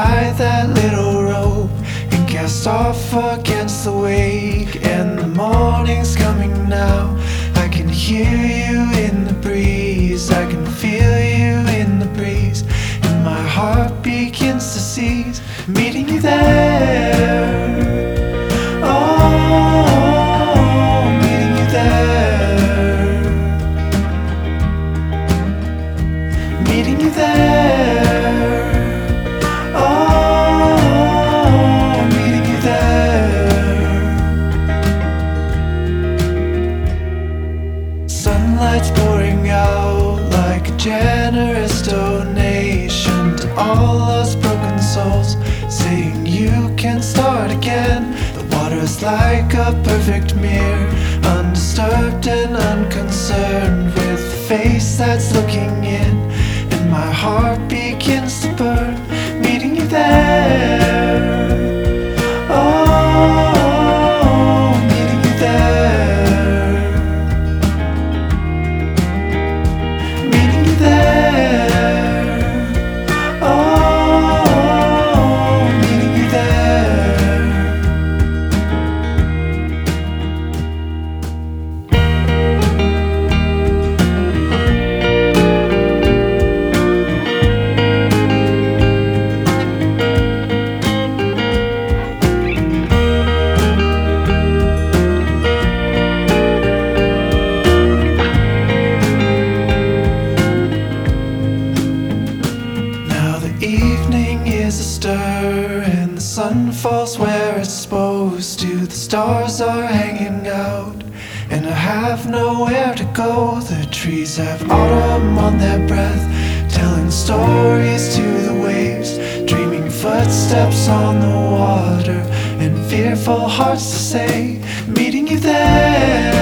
untie that little rope and cast off against the wake. And the morning's coming now. I can hear you in the breeze, I can feel you in the breeze, and my heart begins to seize, meeting you there. Oh, meeting you there. Meeting you there. Oh, meeting you there. Sunlight's pouring out like a generous donation to all us broken souls, saying you can start again. The water's like a perfect mirror, undisturbed and unconcerned, with a face that's looking in, and my heart begins to burn, meeting you there. Oh, meeting you there. Meeting you there. Oh, meeting you there. Now the evening is astir, and the sun falls where it's supposed to. The stars are hanging out, and I have nowhere to go. The trees have autumn on their breath, telling stories to the waves, dreaming footsteps on the water, and fearful hearts to say, meeting you there.